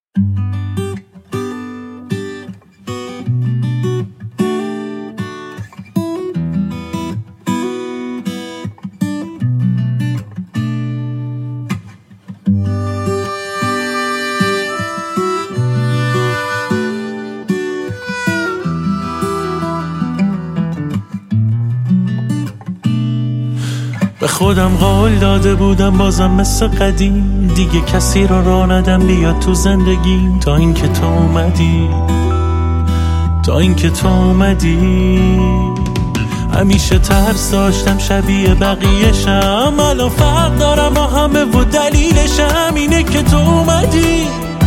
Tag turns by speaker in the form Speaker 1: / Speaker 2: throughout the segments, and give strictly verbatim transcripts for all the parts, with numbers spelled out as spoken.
Speaker 1: به خودم قول داده بودم بازم مثل قدیم دیگه کسی رو راه ندم بیاد تو زندگیم تا اینکه تو اومدی تا اینکه تو اومدی همیشه ترس داشتم شبیه بقیه‌شم الان فرق دارم با همه و دلیلشم اینه که تو اومدی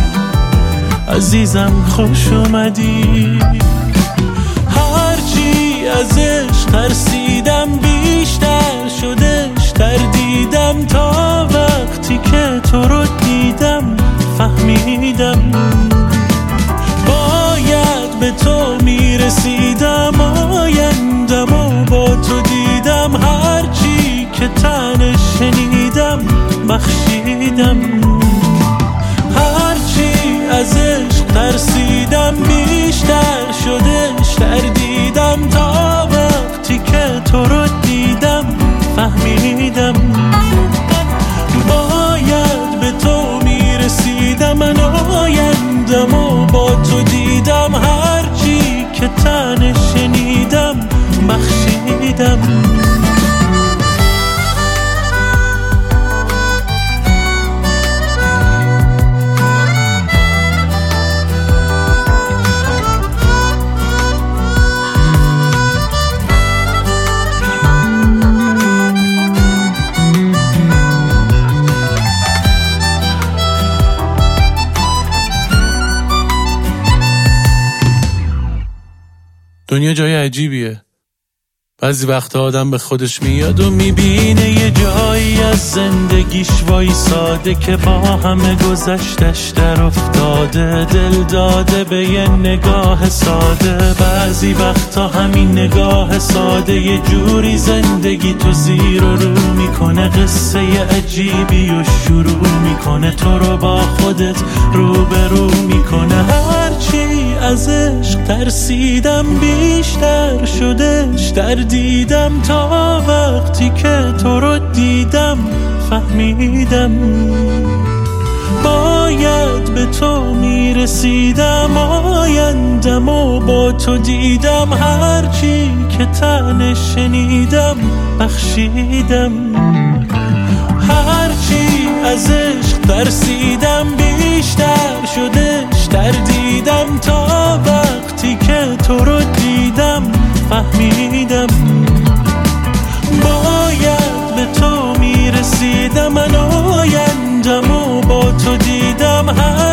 Speaker 1: عزیزم خوش اومدی هرچی از عشق ترسیدم بیشتر شدش تردیدم تا وقتی که تو رو دیدم فهمیدم باید به تو میرسیدم آیندم و با تو دیدم هرچی که تنش شنیدم بخشیدم هرچی از عشق ترسیدم بیشتر شدش تردیدم تا وقتی که تو رو دیدم فهمیدم باید به تو میرسیدم من آیندم و با تو دیدم هرچی که تنش شنیدم بخشیدم دنیا جای عجیبیه بعضی وقتا آدم به خودش میاد و میبینه یه جایی از زندگیش وای ساده که با همه گذشتش در افتاده دل داده به یه نگاه ساده بعضی وقتا همین نگاه ساده یه جوری زندگی تو زیر و رو میکنه قصه عجیبی و شروع میکنه تو رو با خودت روبرو میکنه هرچی از عشق ترسیدم بیشتر شدش تردیدم تا وقتی که تو رو دیدم فهمیدم باید به تو میرسیدم آیندم و با تو دیدم هرچی که تنش شنیدم بخشیدم هرچی از عشق ترسیدم بیشتر شدش تردیدم تا وقتی که تو رو دیدم فهمیدم باید به تو میرسیدم من آیندم و با تو دیدم